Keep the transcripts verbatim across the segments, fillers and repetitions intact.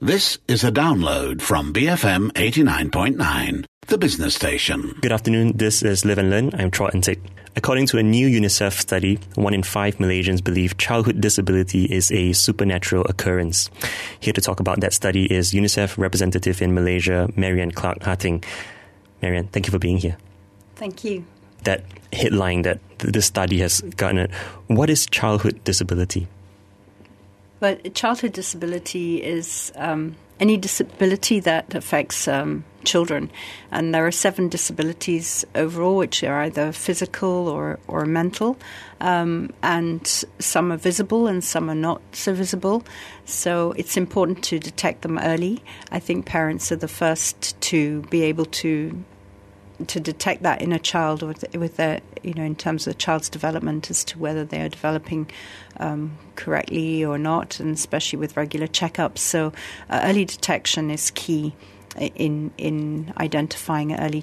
This is a download from B F M eighty-nine point nine, the business station. Good afternoon, this is Live and Learn. I'm Troy Antic. According to a new UNICEF study, one in five Malaysians believe childhood disability is a supernatural occurrence. Here to talk about that study is UNICEF representative in Malaysia, Marianne Clark-Harting. Marianne, thank you for being here. Thank you. That headline that this study has garnered, what is childhood disability? But childhood disability is um, any disability that affects um, children. And there are seven disabilities overall, which are either physical or, or mental. Um, and some are visible and some are not so visible. So it's important to detect them early. I think parents are the first to be able to to detect that in a child with, with their, you know, in terms of the child's development as to whether they are developing um, correctly or not, and especially with regular checkups. So uh, early detection is key in in identifying early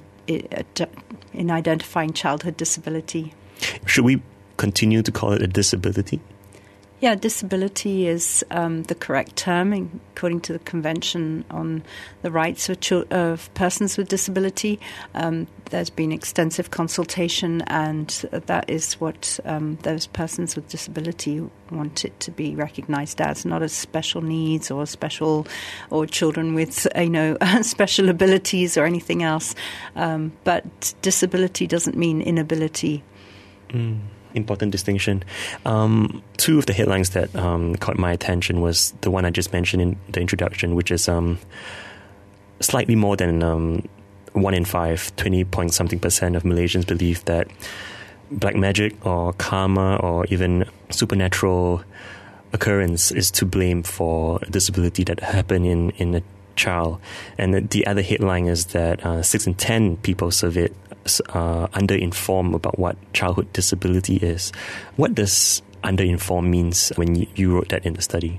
in identifying childhood disability. Should we continue to call it a disability? Yeah, disability is um, the correct term according to the Convention on the Rights of, Chil- of Persons with Disability. Um, there's been extensive consultation, and that is what um, those persons with disability want it to be recognised as, not as special needs or special or children with you know special abilities or anything else. Um, but disability doesn't mean inability. Mm. Important distinction. Um, two of the headlines that um, caught my attention was the one I just mentioned in the introduction, which is um, slightly more than um, one in five, twenty point something percent of Malaysians believe that black magic or karma or even supernatural occurrence is to blame for a disability that happened in, in a child. And the other headline is that uh, six in ten people surveyed Uh, underinformed about what childhood disability is. What does underinformed means when you, you wrote that in the study?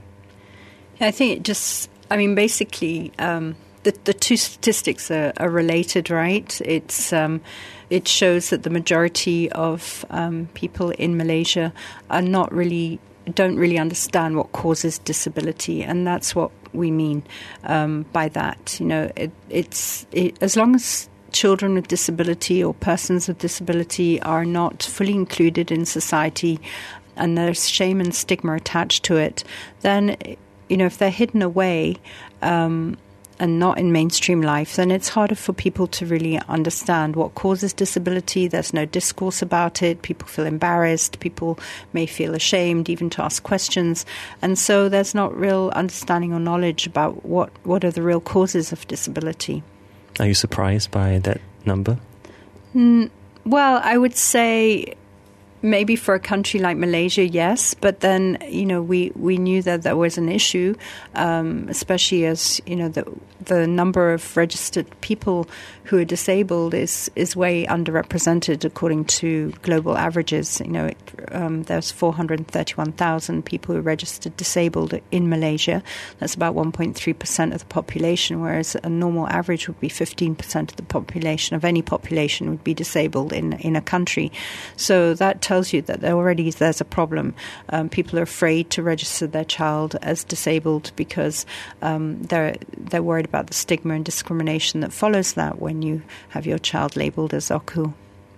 I think it just, I mean, basically, um, the, the two statistics are, are related, right? It's um, it shows that the majority of um, people in Malaysia are not really, don't really understand what causes disability, and that's what we mean um, by that. You know, it, it's it, as long as children with disability or persons with disability are not fully included in society and there's shame and stigma attached to it, then, you know, if they're hidden away um, and not in mainstream life, then it's harder for people to really understand what causes disability. There's no discourse about it. People feel embarrassed. People may feel ashamed even to ask questions. And so there's not real understanding or knowledge about what, what are the real causes of disability. Are you surprised by that number? Mm, well, I would say maybe for a country like Malaysia, yes. But then, you know, we, we knew that there was an issue, um, especially as, you know, the the number of registered people who are disabled is, is way underrepresented according to global averages. You know, it, um, there's four hundred thirty-one thousand people who are registered disabled in Malaysia. That's about one point three percent of the population, whereas a normal average would be fifteen percent of the population, of any population would be disabled in, in a country. So that tells you that there already there's a problem. Um, people are afraid to register their child as disabled because um, they're they're worried about the stigma and discrimination that follows that when you have your child labelled as O K U.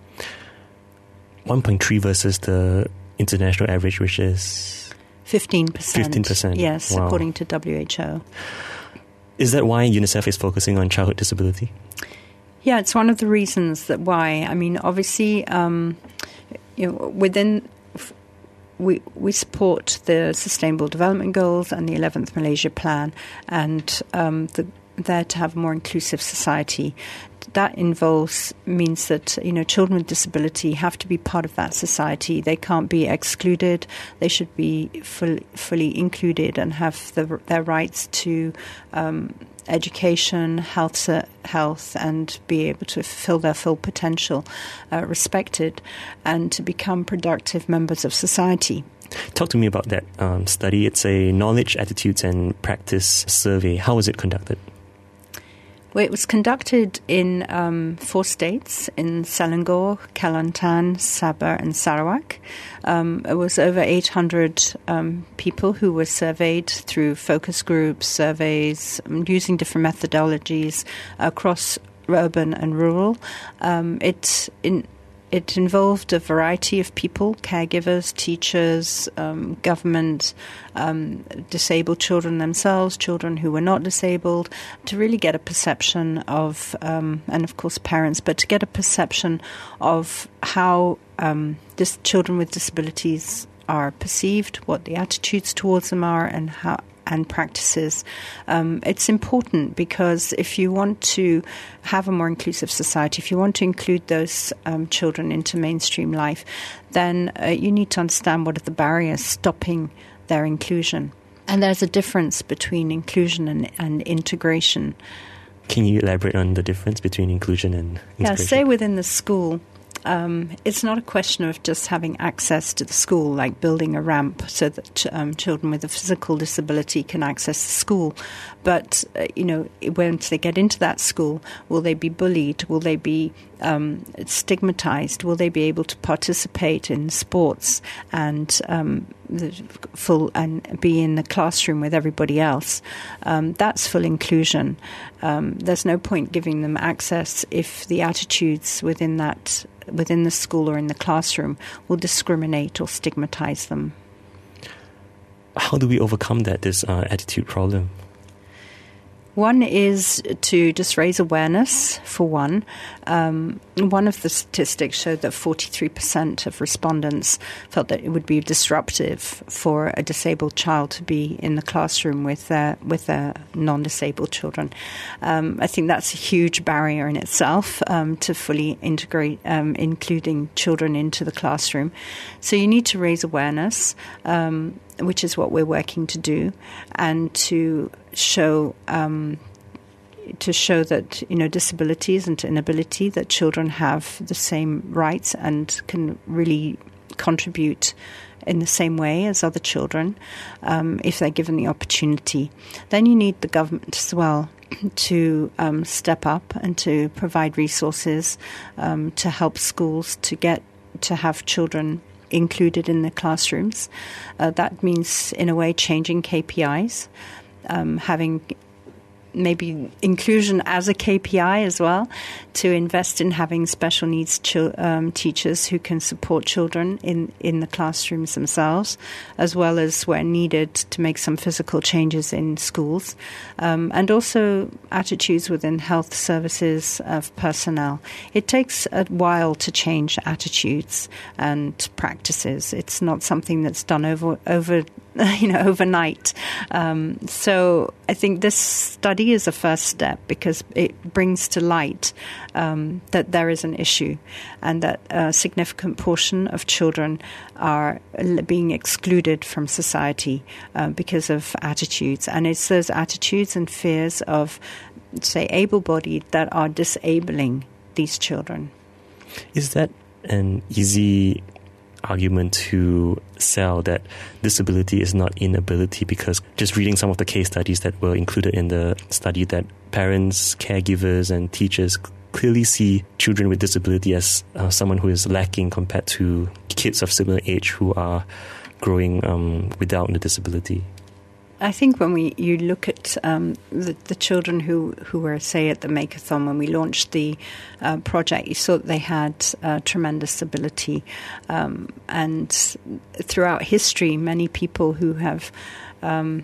one point three versus the international average, which is fifteen percent. fifteen percent. Yes, wow. According to W H O. Is that why UNICEF is focusing on childhood disability? Yeah, it's one of the reasons that why. I mean, obviously, um, you know, within we we support the Sustainable Development Goals and the eleventh Malaysia Plan, and um, the, there to have a more inclusive society. That involves means that, you know, children with disability have to be part of that society. They can't be excluded. They should be full, fully included and have the, their rights to um, education, health, health, and be able to fulfill their full potential, uh, respected, and to become productive members of society. Talk to me about that um, study. It's a knowledge, attitudes, and practice survey. How was it conducted? Well, it was conducted in um, four states, in Selangor, Kelantan, Sabah and Sarawak. Um, it was over eight hundred um, people who were surveyed through focus groups, surveys, using different methodologies across urban and rural. Um, it in It involved a variety of people, caregivers, teachers, um, government, um, disabled children themselves, children who were not disabled, to really get a perception of, um, and of course parents, but to get a perception of how um, dis- children with disabilities are perceived, what the attitudes towards them are, and how and practices. Um, it's important because if you want to have a more inclusive society, if you want to include those um, children into mainstream life, then uh, you need to understand what are the barriers stopping their inclusion. And there's a difference between inclusion and, and integration. Can you elaborate on the difference between inclusion and integration? Yeah, say within the school, Um, it's not a question of just having access to the school, like building a ramp so that um, children with a physical disability can access the school. But, uh, you know, once they get into that school, will they be bullied? Will they be um, stigmatized? Will they be able to participate in sports and um, the full and be in the classroom with everybody else? Um, that's full inclusion. Um, there's no point giving them access if the attitudes within that within the school or in the classroom will discriminate or stigmatize them. How do we overcome that, this uh, attitude problem? One is to just raise awareness, for one. Um, one of the statistics showed that forty-three percent of respondents felt that it would be disruptive for a disabled child to be in the classroom with their, with their non-disabled children. Um, I think that's a huge barrier in itself um, to fully integrate, um, including children into the classroom. So you need to raise awareness, um, which is what we're working to do, and to show um, to show that, you know, disability isn't an inability, that children have the same rights and can really contribute in the same way as other children um, if they're given the opportunity. Then you need the government as well to um, step up and to provide resources um, to help schools to get to have children included in the classrooms. Uh, that means, in a way, changing K P Is, um, having maybe inclusion as a K P I as well, to invest in having special needs ch- um, teachers who can support children in, in the classrooms themselves, as well as where needed to make some physical changes in schools, um, and also attitudes within health services of personnel. It takes a while to change attitudes and practices. It's not something that's done over over you know, overnight. Um, so I think this study is a first step because it brings to light um, that there is an issue and that a significant portion of children are being excluded from society uh, because of attitudes. And it's those attitudes and fears of, say, able-bodied that are disabling these children. Is that an easy argument to sell, that disability is not inability? Because just reading some of the case studies that were included in the study, that parents, caregivers and teachers clearly see children with disability as uh, someone who is lacking compared to kids of similar age who are growing um, without the disability. I think when we you look at um, the, the children who, who were, say, at the Makeathon, when we launched the uh, project, you saw that they had uh, tremendous ability. Um, and throughout history, many people who have um,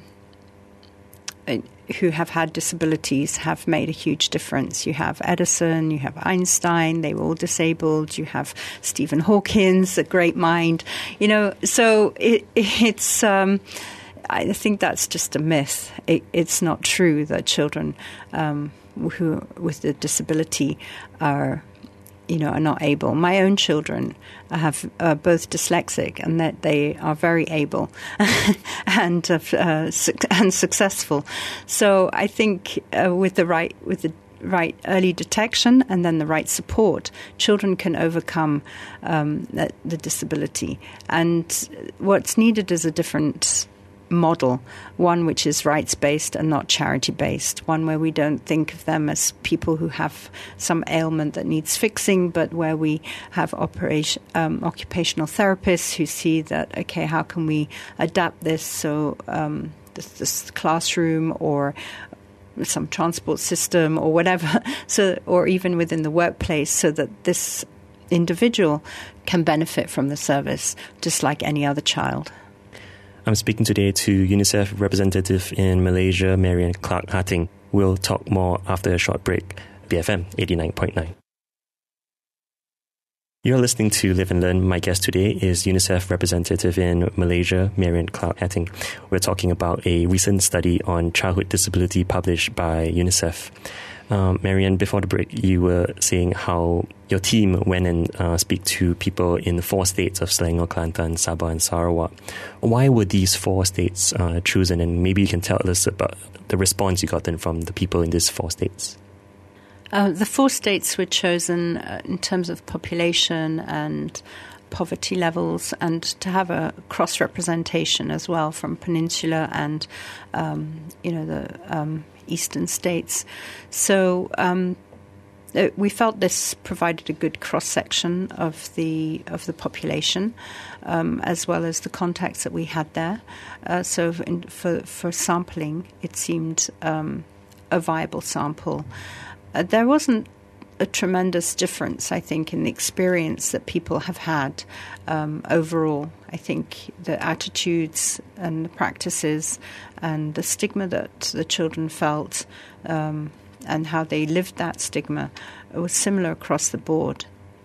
who have had disabilities have made a huge difference. You have Edison, you have Einstein, they were all disabled. You have Stephen Hawking, a great mind. You know, so it, it's... Um, I think that's just a myth. It, it's not true that children um, who with a disability are, you know, are not able. My own children have uh, both dyslexic and that they are very able and uh, su- and successful. So I think uh, with the right with the right early detection and then the right support, children can overcome um, the, the disability. And what's needed is a different model, one which is rights-based and not charity-based, one where we don't think of them as people who have some ailment that needs fixing, but where we have operation, um, occupational therapists who see that, okay, how can we adapt this so um, this, this classroom or some transport system or whatever, so or even within the workplace, so that this individual can benefit from the service just like any other child. I'm speaking today to UNICEF representative in Malaysia, Marian Clark-Harting. We'll talk more after a short break. B F M eighty-nine point nine. You're listening to Live and Learn. My guest today is UNICEF representative in Malaysia, Marian Clark-Harting. We're talking about a recent study on childhood disability published by UNICEF. Um, Marian, before the break, you were saying how your team went and uh, speak to people in the four states of Selangor, Kelantan, Sabah and Sarawak. Why were these four states uh, chosen? And maybe you can tell us about the response you gotten from the people in these four states. Uh, the four states were chosen uh, in terms of population and poverty levels, and to have a cross-representation as well from Peninsula and, um, you know, the um, eastern states. So um, uh, we felt this provided a good cross-section of the of the population, um, as well as the contacts that we had there. Uh, so in, for for sampling, it seemed um, a viable sample. Uh, there wasn't a tremendous difference, I think, in the experience that people have had um, overall. I think the attitudes and the practices and the stigma that the children felt um, and how they lived that stigma was similar across the board.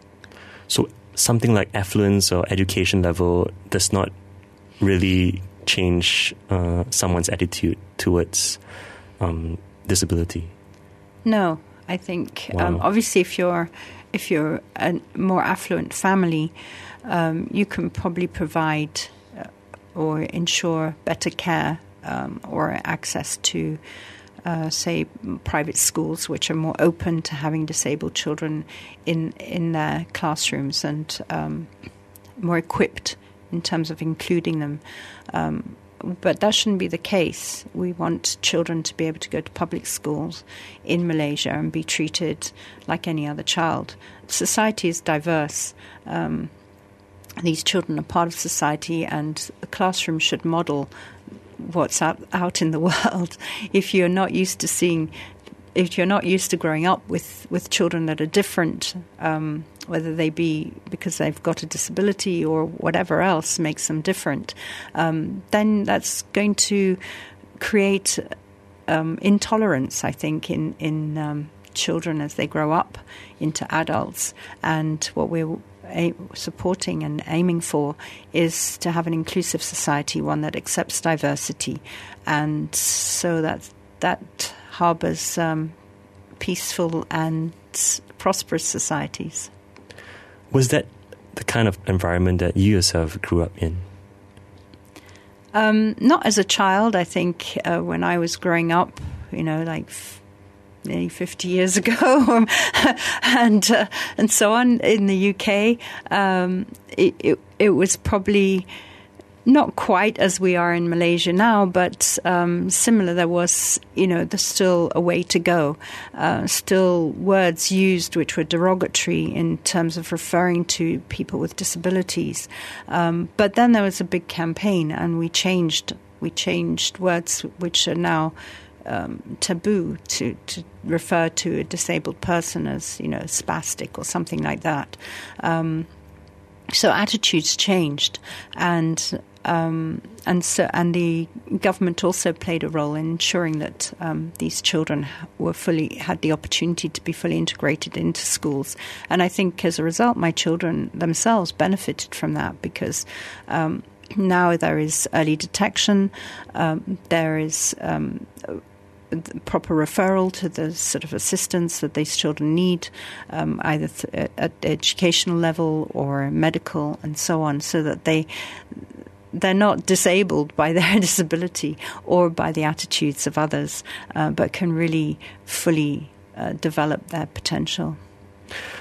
So something like affluence or education level does not really change uh, someone's attitude towards um, disability? No. I think wow. um, obviously if you're if you're a more affluent family, um, you can probably provide uh, or ensure better care um, or access to, uh, say, private schools, which are more open to having disabled children in in their classrooms and um, more equipped in terms of including them. Um, But that shouldn't be the case. We want children to be able to go to public schools in Malaysia and be treated like any other child. Society is diverse. Um, these children are part of society, and the classroom should model what's out, out in the world. If you're not used to seeing, if you're not used to growing up with, with children that are different, um, whether they be because they've got a disability or whatever else makes them different, um, then that's going to create um, intolerance, I think, in, in um, children as they grow up into adults. And what we're a- supporting and aiming for is to have an inclusive society, one that accepts diversity, and so that that harbours um, peaceful and prosperous societies. Was that the kind of environment that you yourself grew up in? Um, not as a child. I think uh, when I was growing up, you know, like f- nearly fifty years ago, and uh, and so on in the U K, um, it, it it was probably not quite as we are in Malaysia now, but um, similar. There was, you know, there's still a way to go. Uh, still words used which were derogatory in terms of referring to people with disabilities. Um, but then there was a big campaign, and we changed. We changed words which are now um, taboo to, to refer to a disabled person as, you know, spastic or something like that. Um, so attitudes changed, and Um, and so, and the government also played a role in ensuring that um, these children were fully had the opportunity to be fully integrated into schools. And I think as a result, my children themselves benefited from that, because um, now there is early detection, um, there is um, proper referral to the sort of assistance that these children need, um, either th- at the educational level or medical and so on, so that they. They're not disabled by their disability or by the attitudes of others, uh, but can really fully uh, develop their potential.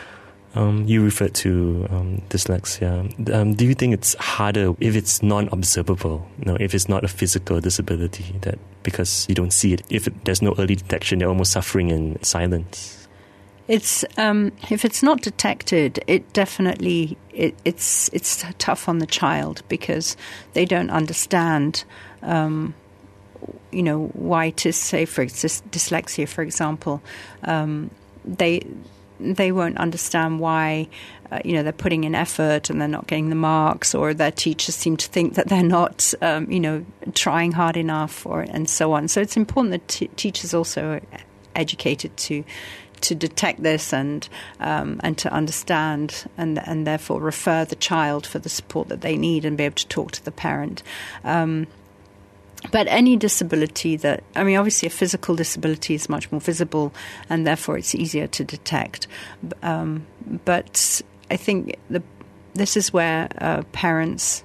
Um, you referred to um, dyslexia. Um, do you think it's harder if it's non-observable? You know, if it's not a physical disability, that because you don't see it, if it, there's no early detection, they're almost suffering in silence? It's um, if it's not detected, it definitely it, it's it's tough on the child because they don't understand. Um, you know, why to say for dys- dyslexia, for example, um, they. They won't understand why, uh, you know, they're putting in effort and they're not getting the marks, or their teachers seem to think that they're not, um, you know, trying hard enough, or and so on. So it's important that t- teachers also are educated to to detect this and um, and to understand and and therefore refer the child for the support that they need and be able to talk to the parent. Um, But any disability that, I mean, obviously a physical disability is much more visible and therefore it's easier to detect. Um, but I think the, this is where uh, parents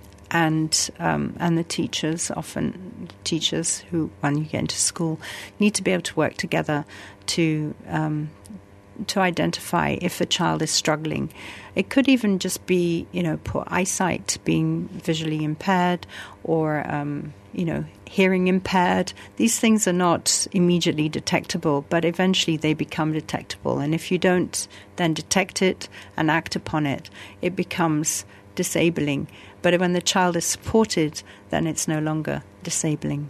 and um, and the teachers, often teachers who, when you get into school, need to be able to work together to um, to identify if a child is struggling. It could even just be, you know, poor eyesight, being visually impaired, or um, you know, hearing impaired. These things are not immediately detectable, but eventually they become detectable. And if you don't then detect it and act upon it, it becomes disabling. But when the child is supported, then it's no longer disabling.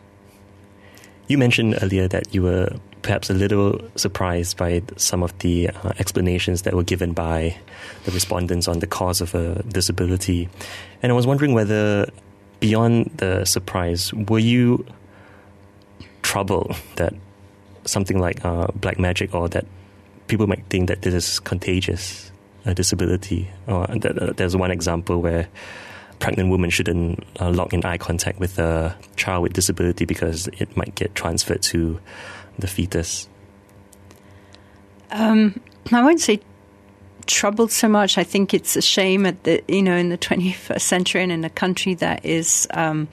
You mentioned earlier that you were perhaps a little surprised by some of the uh, explanations that were given by the respondents on the cause of a disability. And I was wondering whether, beyond the surprise, were you troubled that something like uh, black magic, or that people might think that this is contagious, a disability? Or that, uh, there's one example where a pregnant woman shouldn't uh, lock in eye contact with a child with disability because it might get transferred to the fetus. Um, I won't say troubled so much. I think it's a shame at the, you know, in the twenty-first century and in a country that is um,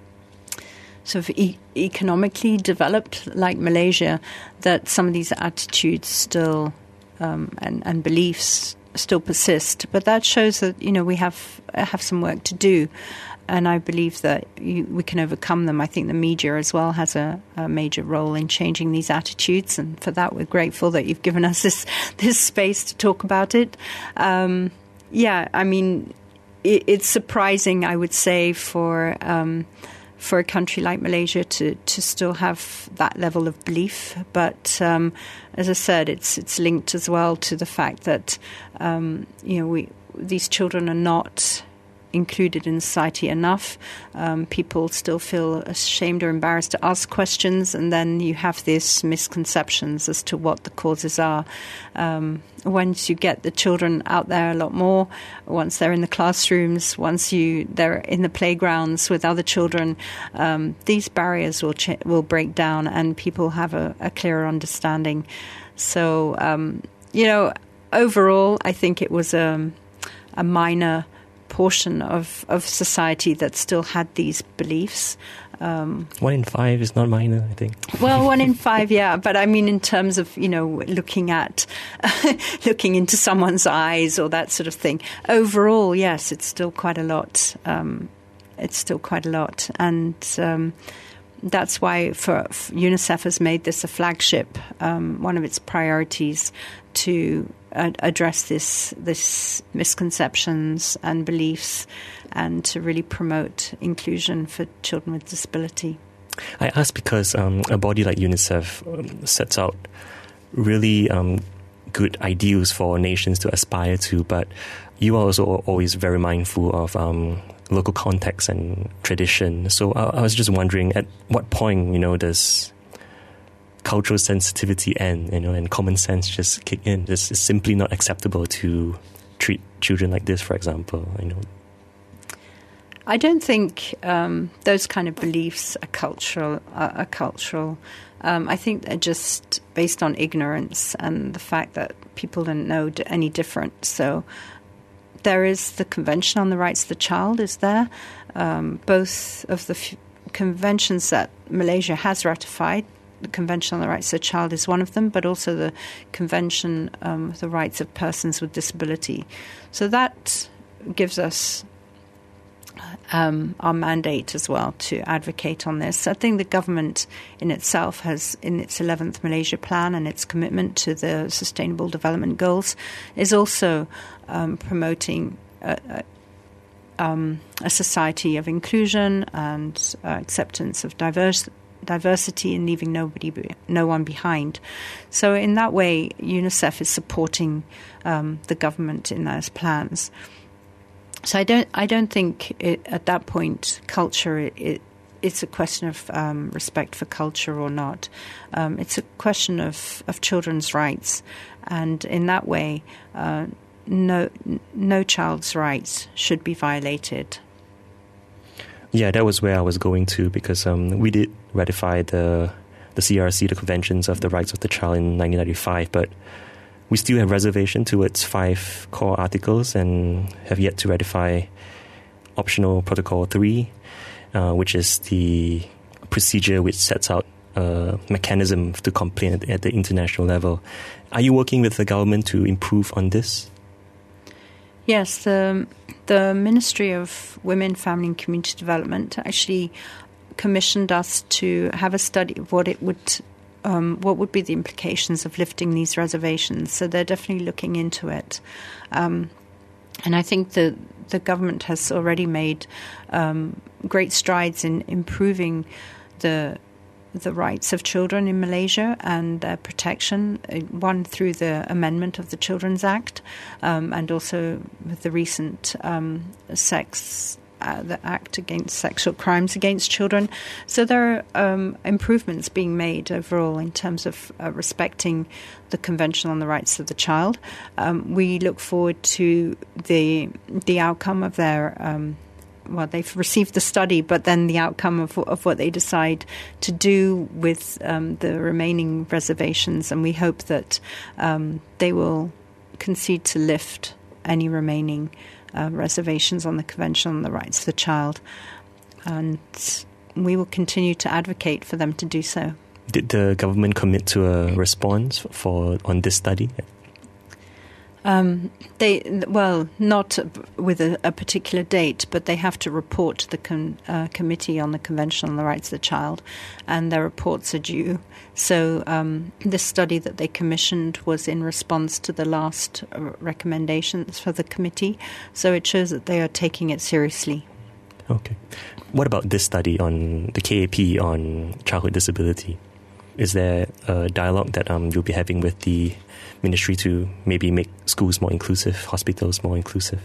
sort of e- economically developed like Malaysia, that some of these attitudes still um, and, and beliefs still persist. But that shows that, you know, we have have some work to do. And I believe that you, we can overcome them. I think the media as well has a, a major role in changing these attitudes, and for that we're grateful that you've given us this this space to talk about it. Um, yeah, I mean, it, it's surprising, I would say, for um, for a country like Malaysia to, to still have that level of belief. But um, as I said, it's it's linked as well to the fact that um, you know we these children are not included in society enough. Um, people still feel ashamed or embarrassed to ask questions, and then you have these misconceptions as to what the causes are. Um, once you get the children out there a lot more, once they're in the classrooms, once you they're in the playgrounds with other children, um, these barriers will ch- will break down, and people have a, a clearer understanding. So, um, you know, overall, I think it was a, a minor portion of, of society that still had these beliefs. Um, one in five is not minor, I think. Well, one in five, yeah. But I mean, in terms of, you know, looking at, looking into someone's eyes or that sort of thing, overall, yes, it's still quite a lot. Um, it's still quite a lot. And um, that's why for, for UNICEF has made this a flagship, um, one of its priorities to address this this misconceptions and beliefs, and to really promote inclusion for children with disability. I ask because um, a body like UNICEF um, sets out really um, good ideals for nations to aspire to, but you are also always very mindful of um, local context and tradition. So I, I was just wondering, at what point, you know, does cultural sensitivity end, you know, and common sense just kick in? This is simply not acceptable to treat children like this, for example, you know. I don't think um, those kind of beliefs are cultural. Uh, are cultural. Um, I think they're just based on ignorance and the fact that people don't know any different. So there is the Convention on the Rights of the Child is there. Um, both of the f- conventions that Malaysia has ratified the Convention on the Rights of the Child is one of them, but also the Convention um, of the Rights of Persons with Disability. So that gives us um, our mandate as well to advocate on this. I think the government in itself has, in its eleventh Malaysia Plan and its commitment to the Sustainable Development Goals, is also um, promoting a, a Um, a society of inclusion and uh, acceptance of diverse, diversity and leaving nobody, no one behind. So in that way, UNICEF is supporting um, the government in those plans. So I don't, I don't think it, at that point culture it, it it's a question of um, respect for culture or not. Um, it's a question of, of children's rights, and in that way. Uh, No, no child's rights should be violated. Yeah, that was where I was going to, because um, we did ratify the the C R C, the Conventions of the Rights of the Child, in nineteen ninety-five, but we still have reservation towards five core articles and have yet to ratify optional Protocol three, uh, which is the procedure which sets out a mechanism to complain at, at the international level. Are you working with the government to improve on this? Yes, the, the Ministry of Women, Family and Community Development actually commissioned us to have a study of what it would, um, what would be the implications of lifting these reservations. So they're definitely looking into it, um, and I think that the government has already made um, great strides in improving the. the rights of children in Malaysia and their protection, one through the amendment of the Children's Act, um, and also with the recent um, sex, uh, the Act Against Sexual Crimes Against Children. So there are um, improvements being made overall in terms of uh, respecting the Convention on the Rights of the Child. Um, we look forward to the the outcome of their um well, they've received the study, but then the outcome of, of what they decide to do with um, the remaining reservations. And we hope that um, they will concede to lift any remaining uh, reservations on the Convention on the Rights of the Child. And we will continue to advocate for them to do so. Did the government commit to a response for on this study? Um, they well, not with a, a particular date, but they have to report to the con, uh, Committee on the Convention on the Rights of the Child, and their reports are due. So um, this study that they commissioned was in response to the last uh, recommendations for the committee, so it shows that they are taking it seriously. Okay. What about this study on the K A P on childhood disability? Is there a dialogue that um, you'll be having with the ministry to maybe make schools more inclusive, hospitals more inclusive?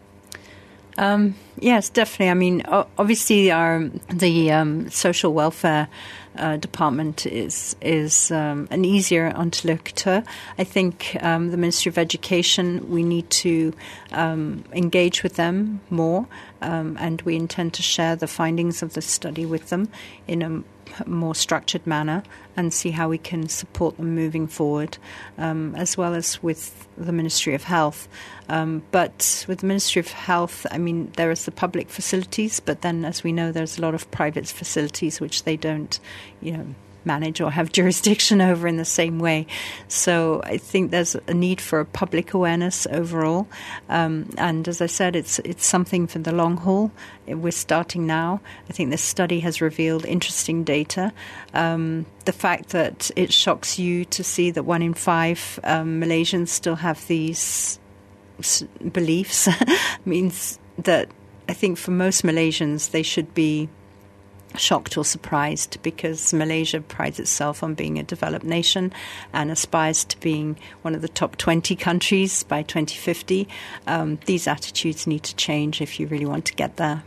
Um, yes, definitely. I mean, obviously, our the um, social welfare uh, department is is um, an easier interlocutor. I think um, the Ministry of Education, we need to um, engage with them more, um, and we intend to share the findings of the study with them in a more structured manner and see how we can support them moving forward, um, as well as with the Ministry of Health. Um, but with the Ministry of Health, I mean, there is the public facilities, but then, as we know, there's a lot of private facilities which they don't, you know, manage or have jurisdiction over in the same way. So I think there's a need for public awareness overall. Um, and as I said, it's it's something for the long haul. We're starting now. I think this study has revealed interesting data. Um, the fact that it shocks you to see that one in five um, Malaysians still have these s- beliefs means that I think for most Malaysians they should be shocked or surprised, because Malaysia prides itself on being a developed nation and aspires to being one of the top twenty countries by twenty fifty. Um, these attitudes need to change if you really want to get there.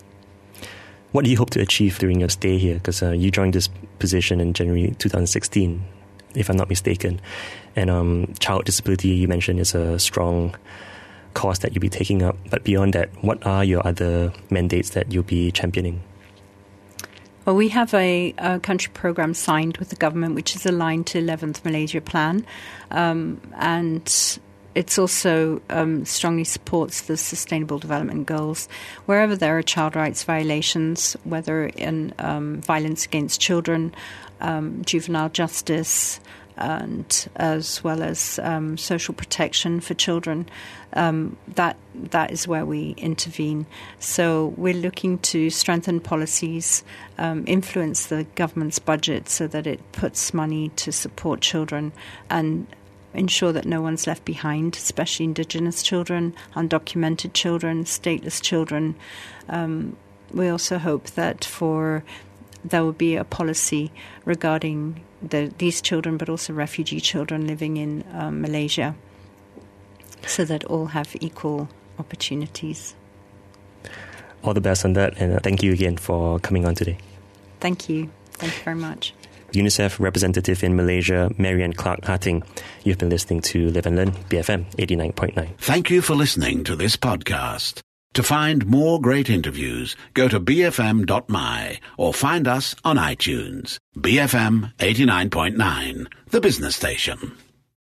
What do you hope to achieve during your stay here? Because uh, you joined this position in January twenty sixteen, if I'm not mistaken. And um, child disability, you mentioned, is a strong cause that you'll be taking up. But beyond that, what are your other mandates that you'll be championing? Well, we have a, a country program signed with the government, which is aligned to eleventh Malaysia Plan, um, and it also um, strongly supports the Sustainable Development Goals. Wherever there are child rights violations, whether in um, violence against children um, juvenile justice, and as well as um, social protection for children. Um, that that is where we intervene. So we're looking to strengthen policies, um, influence the government's budget so that it puts money to support children and ensure that no one's left behind, especially Indigenous children, undocumented children, stateless children. Um, we also hope that for there will be a policy regarding the, these children, but also refugee children living in um, Malaysia, so that all have equal opportunities. All the best on that, and thank you again for coming on today. Thank you. Thank you very much. UNICEF representative in Malaysia, Marianne Clark Harting. You've been listening to Live and Learn, B F M eighty-nine point nine. Thank you for listening to this podcast. To find more great interviews, go to b f m dot m y or find us on iTunes. B F M eighty-nine point nine, the business station.